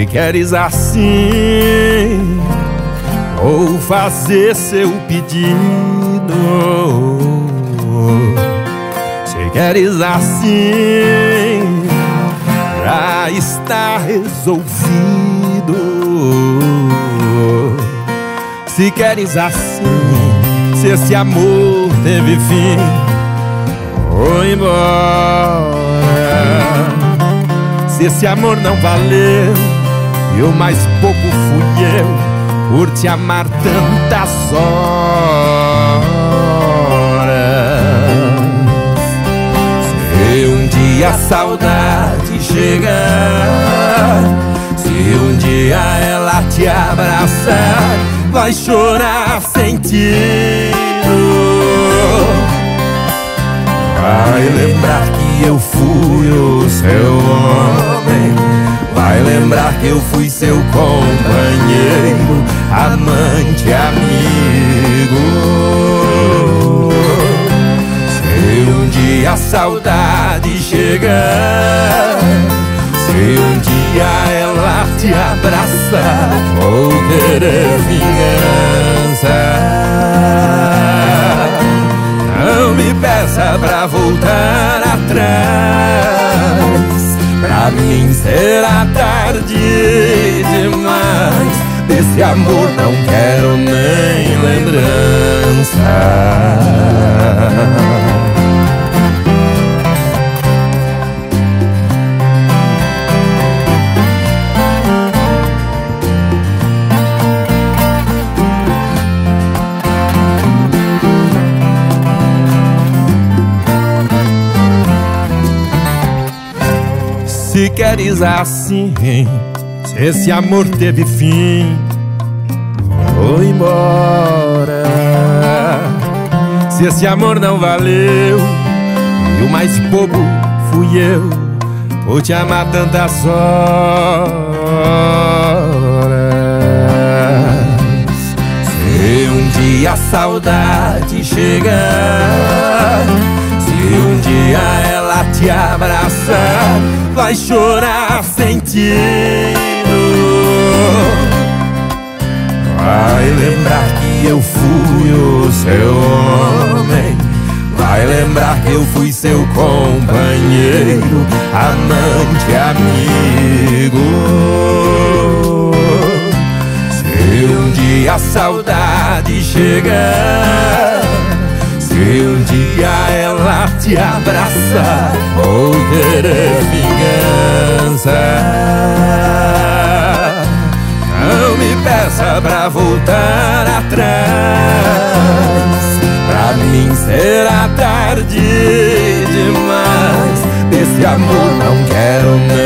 queres assim, vou fazer seu pedido. Se queres assim, já está resolvido. Se queres assim, se esse amor teve fim, vou embora. Se esse amor não valeu, e o mais pouco fui eu, por te amar tantas horas. Se um dia a saudade chegar, se um dia ela te abraçar, vai chorar sentido. Vai lembrar que eu fui o seu homem, vai lembrar que eu fui seu companheiro, amante, amigo. Se um dia a saudade chegar, se um dia ela te abraçar, vou querer vingança. Não me peça pra voltar atrás, pra mim será tarde demais. Desse amor não quero nem lembrança. Se queres assim, se esse amor teve fim, vou embora. Se esse amor não valeu, e o mais bobo fui eu, por te amar tantas horas. Se um dia a saudade chegar, se um dia ela te abraçar, vai chorar sentido. Vai lembrar que eu fui o seu homem, vai lembrar que eu fui seu companheiro, amante, amigo. Se um dia a saudade chegar, se um dia ela te abraçar, vou querer vingança. Não me peça pra voltar atrás, pra mim será tarde demais. Desse amor não quero